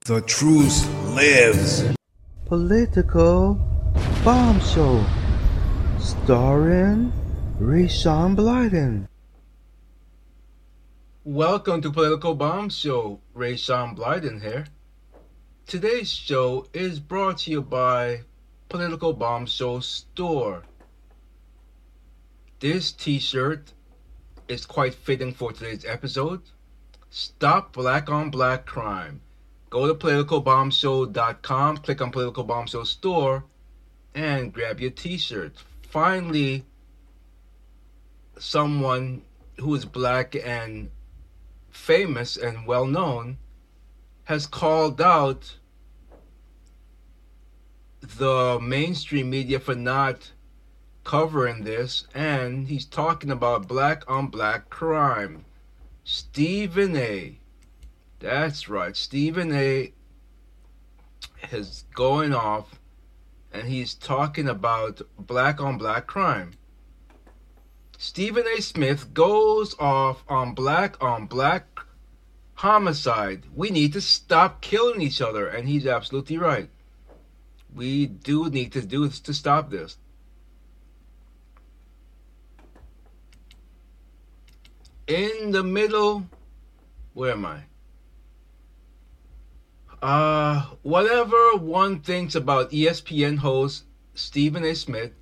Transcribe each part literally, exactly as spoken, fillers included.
The truth lives. Political Bomb Show, starring Rayshawn Blyden. Welcome to Political Bomb Show. Rayshawn Blyden here. Today's show is brought to you by Political Bomb Show Store. This t-shirt is quite fitting for today's episode. Stop black on black crime. Go to political bomb show dot com, click on Political Bomb Show Store, and grab your t-shirt. Finally, someone who is black and famous and well known has called out the mainstream media for not covering this, and he's talking about black on black crime. Stephen A. That's right, Stephen A. is going off and he's talking about black on black crime. Stephen A. Smith goes off on black on black homicide. We need to stop killing each other, and he's absolutely right. We do need to do this to stop this. In the middle, where am I? Uh, whatever one thinks about E S P N host Stephen A. Smith,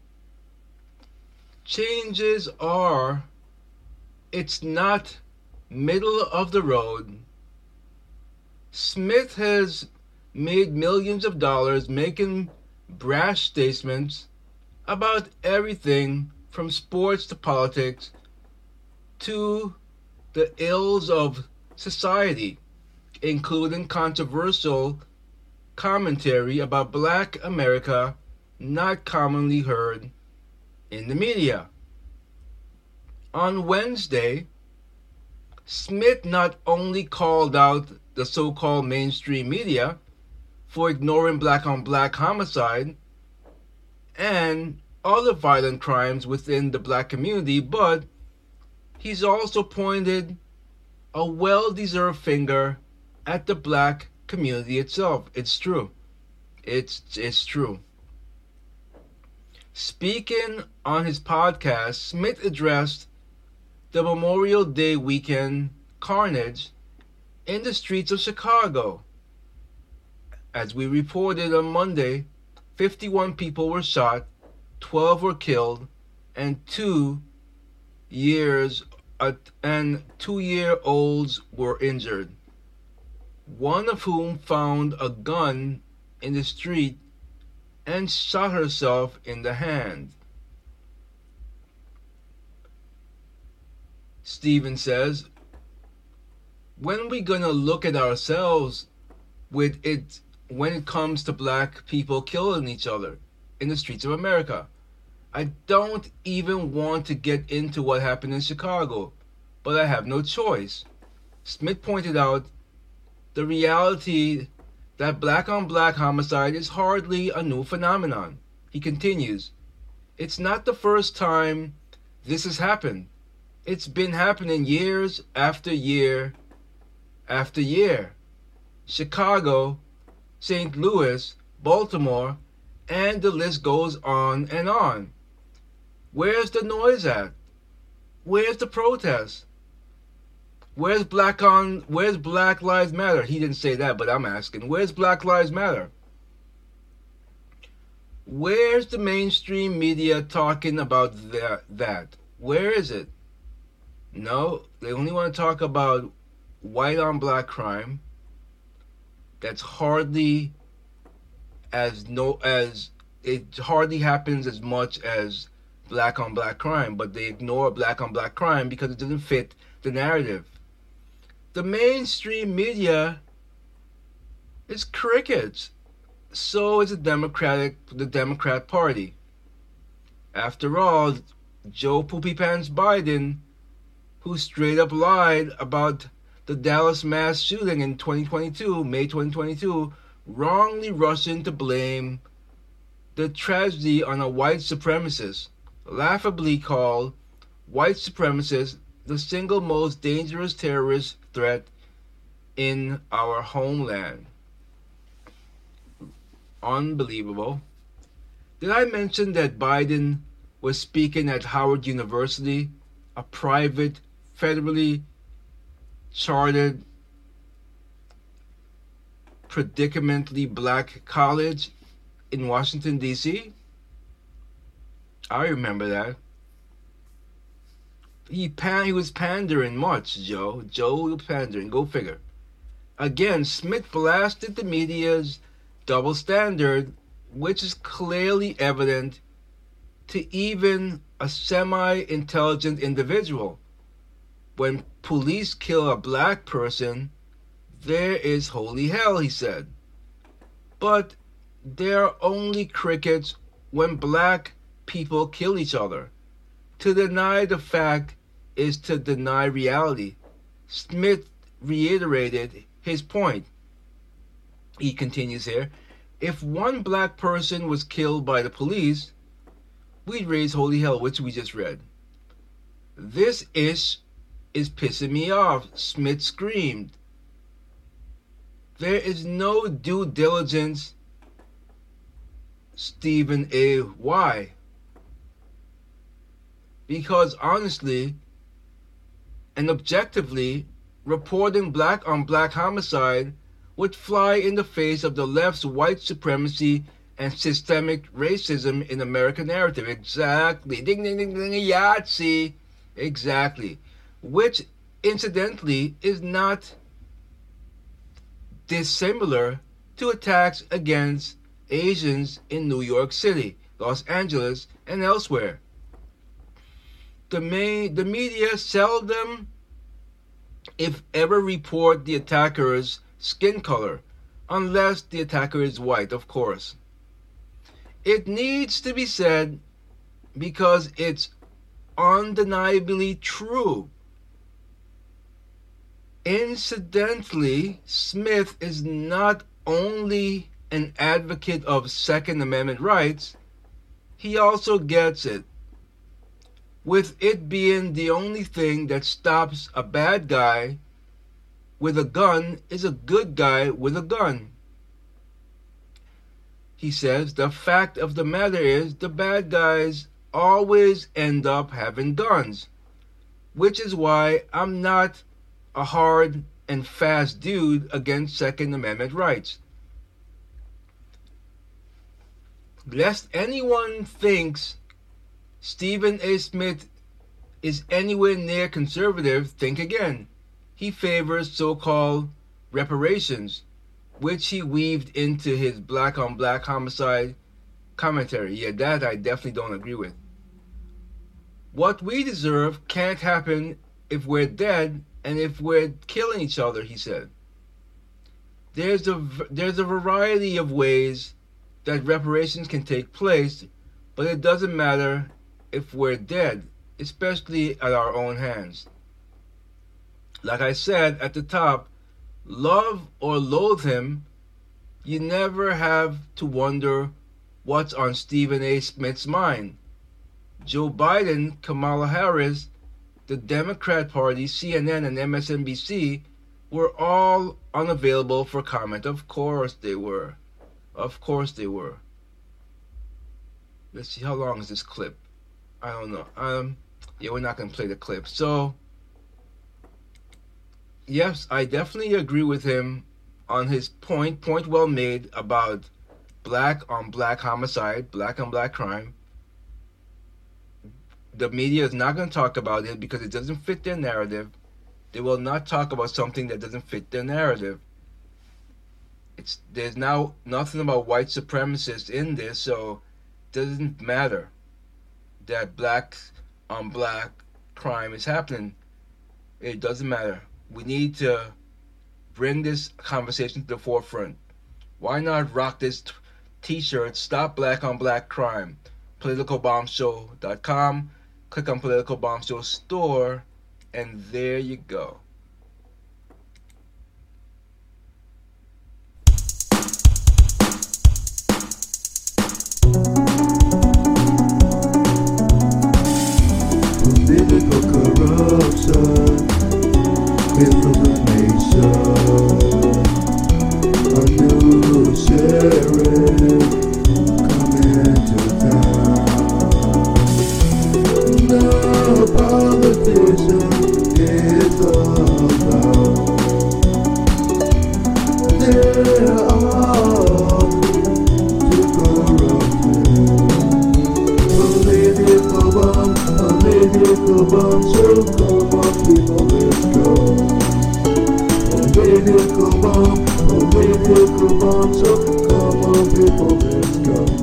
changes are, it's not middle of the road. Smith has made millions of dollars making brash statements about everything from sports to politics to the ills of society, including controversial commentary about black America not commonly heard in the media. On Wednesday, Smith not only called out the so-called mainstream media for ignoring black on black homicide and other violent crimes within the black community, but he's also pointed a well-deserved finger at the black community itself. It's true. It's it's true. Speaking on his podcast, Smith addressed the Memorial Day weekend carnage in the streets of Chicago. As we reported on Monday, fifty-one people were shot, twelve were killed, and two years uh, and two-year-olds were injured. One of whom found a gun in the street and shot herself in the hand. Stephen says, when we gonna look at ourselves with it when it comes to black people killing each other in the streets of America? I don't even want to get into what happened in Chicago, but I have no choice. Smith pointed out the reality that black on black homicide is hardly a new phenomenon. He continues, it's not the first time this has happened. It's been happening years after year after year. Chicago, Saint Louis, Baltimore, and the list goes on and on. Where's the noise at? Where's the protest? Where's black on where's Black Lives Matter? He didn't say that, but I'm asking. Where's Black Lives Matter? Where's the mainstream media talking about that that? Where is it? No, they only want to talk about white on black crime. That's hardly as no as it hardly happens as much as black on black crime, but they ignore black on black crime because it doesn't fit the narrative. The mainstream media is crickets. So is the Democratic the Democrat Party. After all, Joe Poopy Pants Biden, who straight up lied about the Dallas mass shooting in twenty twenty-two, May twenty twenty-two, wrongly rushing to blame the tragedy on a white supremacist, laughably called white supremacist the single most dangerous terrorist threat in our homeland. Unbelievable. Did I mention that Biden was speaking at Howard University, a private, federally chartered, predominantly black college in Washington, D C? I remember that. He pan he was pandering much, Joe. Joe pandering, go figure. Again, Smith blasted the media's double standard, which is clearly evident to even a semi-intelligent individual. When police kill a black person, there is holy hell, he said. But there are only crickets when black people kill each other. To deny the fact is to deny reality. Smith reiterated his point. He continues here, if one black person was killed by the police, we'd raise holy hell, which we just read. This ish is pissing me off, Smith screamed. There is no due diligence, Stephen A. Why? Because honestly and objectively, reporting black on black homicide would fly in the face of the left's white supremacy and systemic racism in American narrative. Exactly. Ding, ding, ding, ding, Yahtzee. Exactly. Which, incidentally, is not dissimilar to attacks against Asians in New York City, Los Angeles, and elsewhere. The, main, the media seldom, if ever, report the attacker's skin color, unless the attacker is white, of course. It needs to be said because it's undeniably true. Incidentally, Smith is not only an advocate of Second Amendment rights, he also gets it, with it being the only thing that stops a bad guy with a gun is a good guy with a gun. He says the fact of the matter is the bad guys always end up having guns, which is why I'm not a hard and fast dude against Second Amendment rights. Lest anyone thinks Stephen A. Smith is anywhere near conservative, think again. He favors so-called reparations, which he weaved into his black-on-black homicide commentary. Yeah, that I definitely don't agree with. What we deserve can't happen if we're dead and if we're killing each other, he said. There's a, there's a variety of ways that reparations can take place, but it doesn't matter if we're dead, especially at our own hands. Like I said at the top, love or loathe him, you never have to wonder what's on Stephen A. Smith's mind. Joe Biden, Kamala Harris, the Democrat Party, C N N, and M S N B C were all unavailable for comment. Of course they were. Of course they were. Let's see, how long is this clip? I don't know. Um, yeah, we're not going to play the clip. So, yes, I definitely agree with him on his point, point well made about black on black homicide, black on black crime. The media is not going to talk about it because it doesn't fit their narrative. They will not talk about something that doesn't fit their narrative. It's there's now nothing about white supremacists in this, so it doesn't matter that black on black crime is happening. It doesn't matter. We need to bring this conversation to the forefront. Why not rock this t- t-shirt, Stop Black on Black Crime? political bomb show dot com. Click on Political Bomb Show store, and there you go. Political corruption, infiltration, a new sheriff. politician is about. They're all too corrupted. Political bomb, political bomb, so come on people, let's go. Political bomb, political bomb, so come on people, let's go.